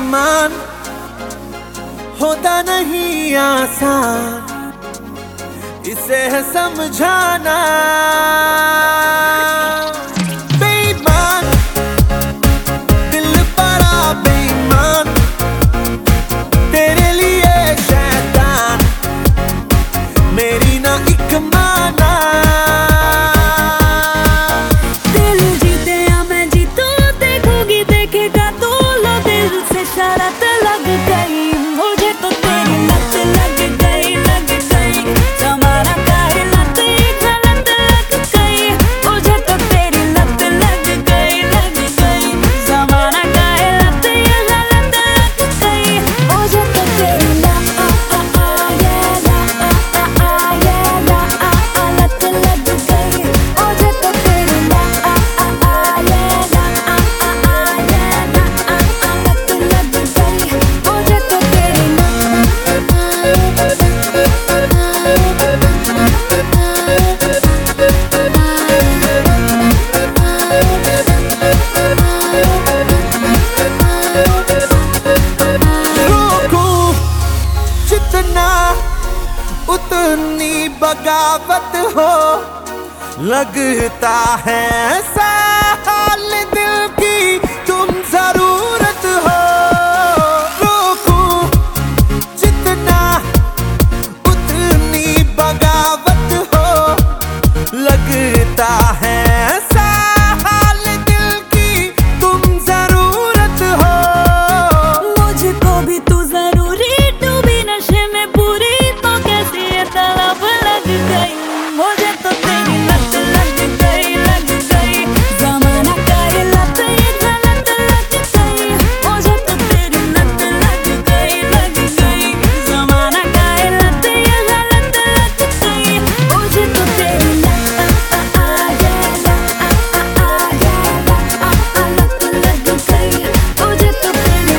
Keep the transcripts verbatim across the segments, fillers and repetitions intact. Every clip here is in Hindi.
बेईमान होता नहीं आसान, इसे है समझाना। बेईमान दिल बड़ा बेईमान, तेरे लिए शैतान मेरी ना एक माना। दिल जीते या मैं जीतूं, देखोगी देखेगा तू, लो दिल से शरारत लग गई मुझे तो तेरी लत लग गई लग गई। जमाना काहे लत गलत लग गई मुझे तो तेरी लत लग गई लग गई। जमाना काहे लत गलत लग गई मुझे तो तेरी लत लग गई मुझे तो तेरी उतनी बगावत हो, लगता है ऐसा हाल दिल की तुम जरूरत हो। रोकूं जितना उतनी बगावत हो, लगता है ऐसा हाल दिल की तुम जरूरत हो। मुझको भी तू जरूरी, डूबी नशे में पूरी तो कैसी ये तलब लग गई मुझे तो तेरी लत लग गई लग गई। जमाना काहे लत गलत लग गई मुझे तो तेरी लत लग गई लग गई। जमाना काहे लत गलत लग गई मुझे तो तेरी लत लग गई मुझे तो तेरी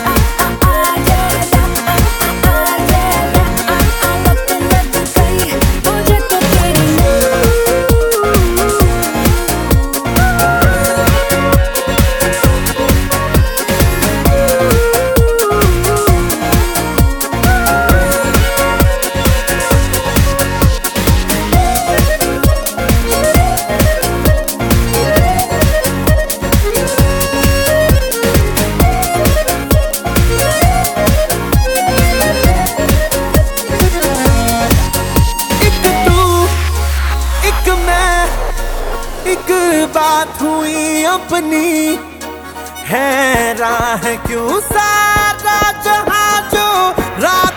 एक बात हुई अपनी, हैरान है क्यों सारा जहां जो रात